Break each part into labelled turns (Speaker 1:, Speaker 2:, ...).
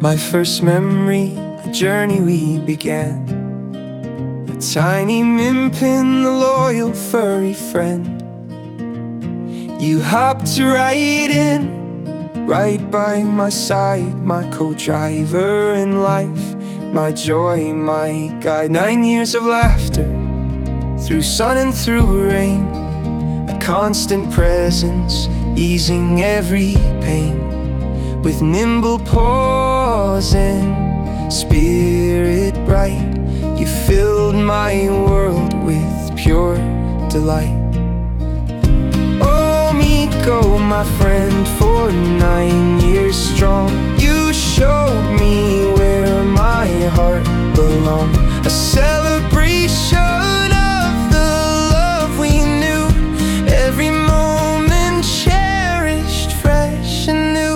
Speaker 1: My first memory, the journey we began. A tiny min pin, the loyal furry friend. You hopped right in, right by my side, my co-driver in life, my joy, my guide. 9 years of laughter, through sun and through rain, a constant presence, easing every pain. With nimble paws and spirit bright, you filled my world with pure delight. Oh, Miko, my friend, for 9 years strong, you showed me where my heart belonged. A celebration of the love we knew, every moment cherished, fresh and new.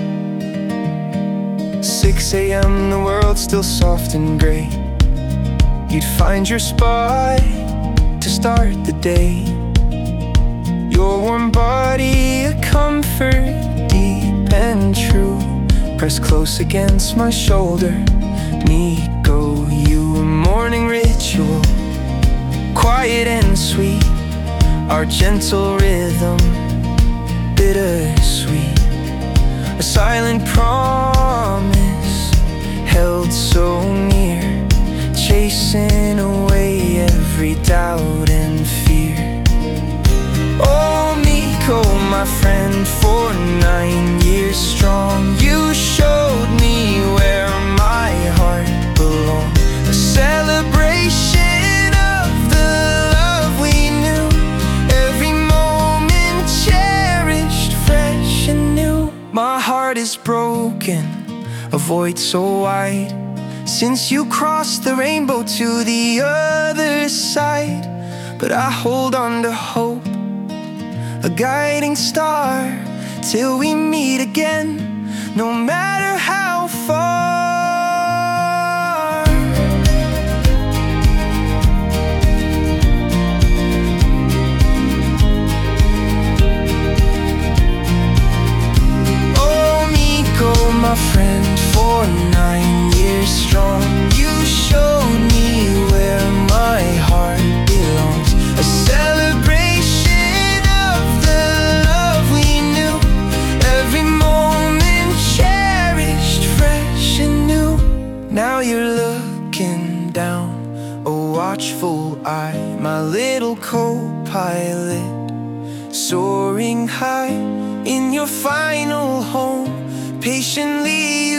Speaker 1: 6 a.m., the world still soft and gray. You'd find your spot to start the day. Your warm body, a comfort deep and true, pressed close against my shoulder. Miko, you a morning ritual, quiet and sweet, our gentle rhythm, bittersweet. A silent promise held so near, chasing away every doubt and fear. Oh, Miko, my friend, for 9 years strong, you showed me where my heart belonged. A celebration of the love we knew, every moment cherished, fresh and new. My heart is broken, a void so wide, since you crossed the rainbow to the other side. But I hold on to hope, a guiding star, till we meet again, no matter how far. Oh, Miko, my friend, for 9 years strong, you showed me where my heart belongs. A celebration of the love we knew, every moment cherished, fresh and new. Now you're looking down, a watchful eye, my little co-pilot, soaring high in your final home, patiently